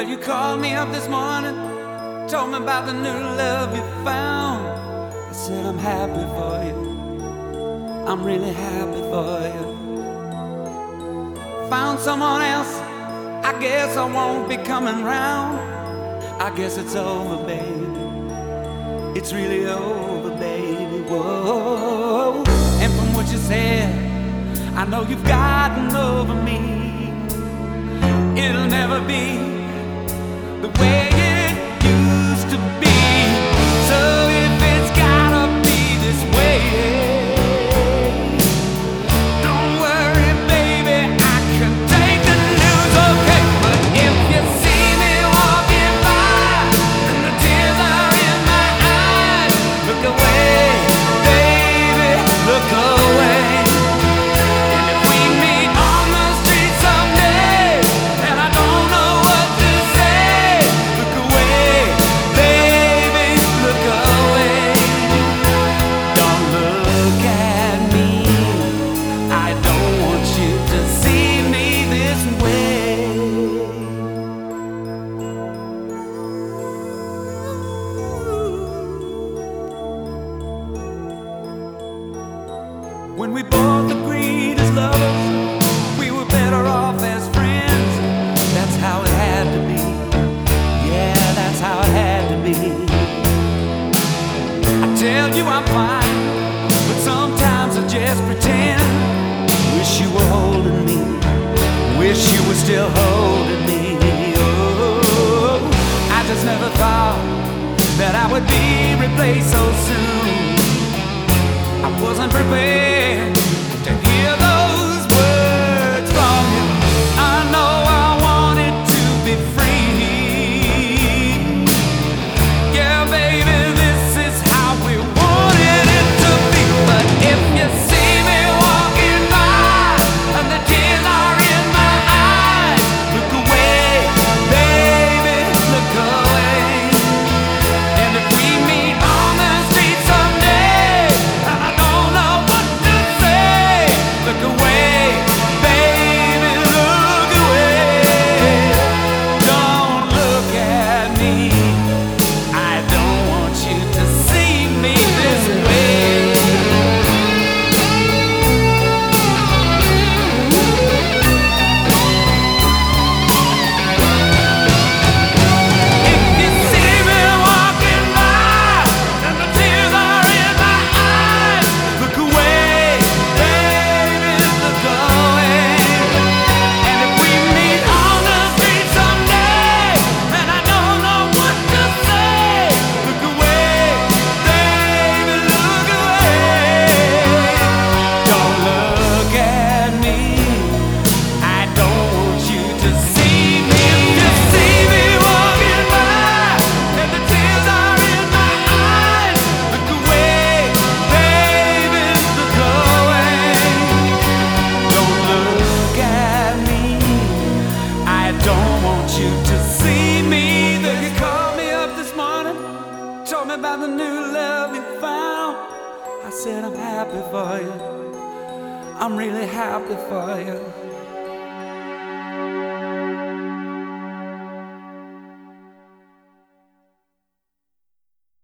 Well, you called me up this morning, told me about the new love you found. I said I'm happy for you, I'm really happy for you. Found someone else, I guess I won't be coming round. I guess it's over, baby, it's really over, baby, whoa. And from what you said, I know you've gotten over me. It'll never be the way it used to be. So if it's gotta be this way, don't worry, baby, I can take the news, okay? But if you see me walking by and the tears are in my eyes, look away, baby, look away. When we both agreed as lovers, we were better off as friends. That's how it had to be. Yeah, that's how it had to be. I tell you I'm fine, but sometimes I just pretend. Wish you were holding me, wish you were still holding me. Oh, I just never thought that I would be replaced so soon. I wasn't prepared to hear those words from you. I know I wanted to be free. Yeah, baby, this is how we wanted it to be. But if you see me walking by and the tears are in my eyes, look away, baby, look away. And if we meet on the street someday, look away, baby, look away. Don't look at me, I don't want you to see me this way. If you see me walking by and the tears are in my eyes, look away. Told me about the new love you found. I said I'm happy for you, I'm really happy for you.